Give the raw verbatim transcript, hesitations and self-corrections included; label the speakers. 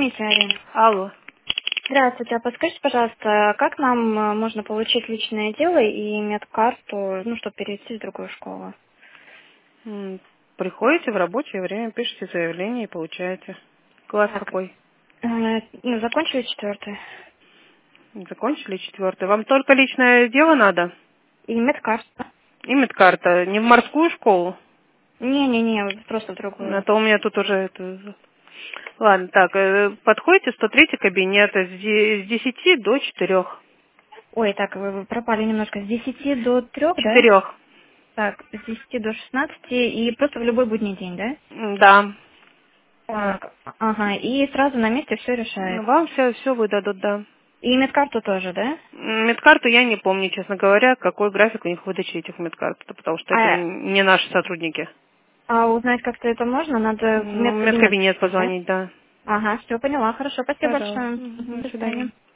Speaker 1: Митя, Арина.
Speaker 2: Алло.
Speaker 1: Здравствуйте, а подскажите, пожалуйста, как нам э, можно получить личное дело и медкарту, ну, чтобы перейти в другую школу?
Speaker 2: М, Приходите в рабочее время, пишите заявление и получаете. Класс
Speaker 1: Так,
Speaker 2: какой?
Speaker 1: э, ну, закончили четвертый.
Speaker 2: Закончили четвертый. Вам только личное дело надо?
Speaker 1: И медкарта.
Speaker 2: И медкарта. Не в морскую школу?
Speaker 1: Не-не-не, вот просто в
Speaker 2: А
Speaker 1: другую.
Speaker 2: то у меня тут уже это... Ладно, так, э, подходите, сто третий кабинет с де- с десяти до четырех.
Speaker 1: Ой, так, вы вы пропали немножко. С десяти до трех, да?
Speaker 2: Четырех.
Speaker 1: Так, с десяти до шестнадцати и просто в любой будний день, да?
Speaker 2: Да.
Speaker 1: Так, ага, и сразу на месте все решает.
Speaker 2: Вам все, все выдадут, да.
Speaker 1: И медкарту тоже, да?
Speaker 2: М, Медкарту я не помню, честно говоря, какой график у них выдачи этих медкарт, потому что это
Speaker 1: А,
Speaker 2: не наши сотрудники.
Speaker 1: а узнать как-то это можно? Надо в
Speaker 2: Ну, в
Speaker 1: медкабинет,
Speaker 2: медкабинет
Speaker 1: да?
Speaker 2: позвонить, да.
Speaker 1: Ага, все поняла. Хорошо, спасибо
Speaker 2: Пожалуйста.
Speaker 1: большое.
Speaker 2: Мгм,
Speaker 1: Мгм,
Speaker 2: до
Speaker 1: до
Speaker 2: свидания.
Speaker 1: свидания.